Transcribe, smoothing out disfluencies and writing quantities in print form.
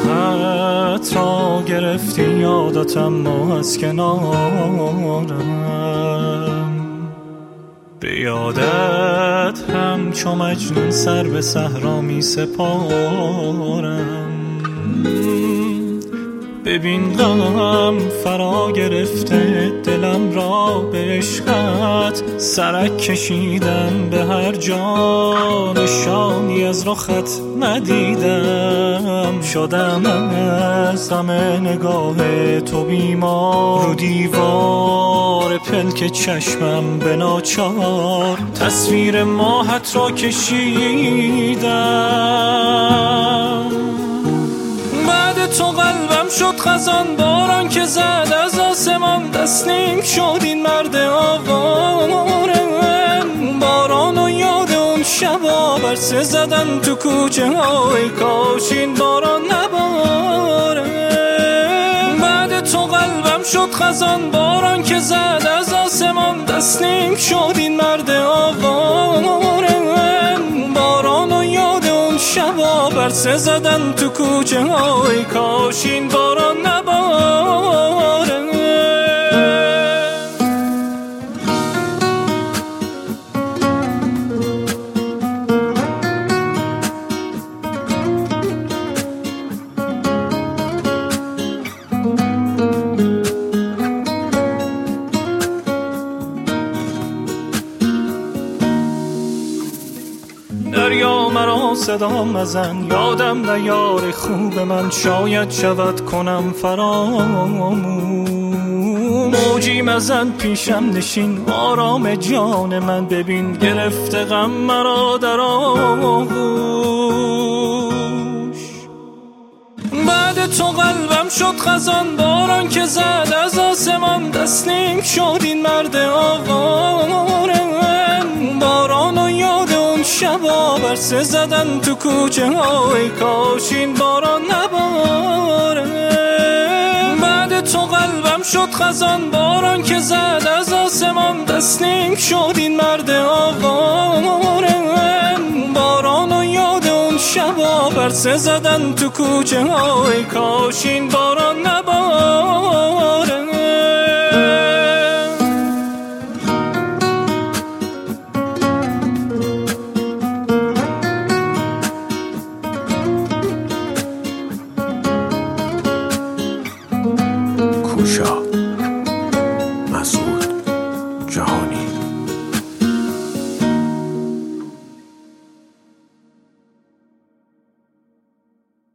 راحت را گرفتی یادتم ما از کنارم، به یادت همچو مجنون سر به صحرا می سپارم. ببین غم فرا گرفته دلم را، به عشقت سرک کشیدم، به هر جا نشانی از رخت ندیدم. شدم از غم نگاه تو بیمار، رو دیوار پلک چشمم به ناچار تصویر ماهت را کشیدم. بعد تو قلبم شد خزان باران که زد از آسمان، تسلیم شد این مرد آواره. باران و یاد اون شبا برسه زدن تو کوچه های، کاش این باران نباره. بعد تو قلبم شد خزان باران که زد از آسمان، تسلیم شد این مرد آواره. باران و یاد اون شبا برسه زدن تو کوچه های، کاش این باران نباره. دریا مرا صدا مزن، یادم نیار خوب من، شاید شود کنم فراموش. موجی مزن پیشم نشین، آرام جان من ببین، گرفته غم مرا در آغوش. بعد تو قلبم شد خزان باران که زد از آسمان، تسلیم شد این مرد آواره. باران و یاد اون شبا برسه زدن تو کوچه های، کاش این باران نباره. بعد تو قلبم شد خزان باران که زد از آسمان، تسلیم شد این مرد آواره. باران و یاد اون شبا برسه زدن تو کوچه های، کاش این باران نباره. کوشا مسعود جهانی.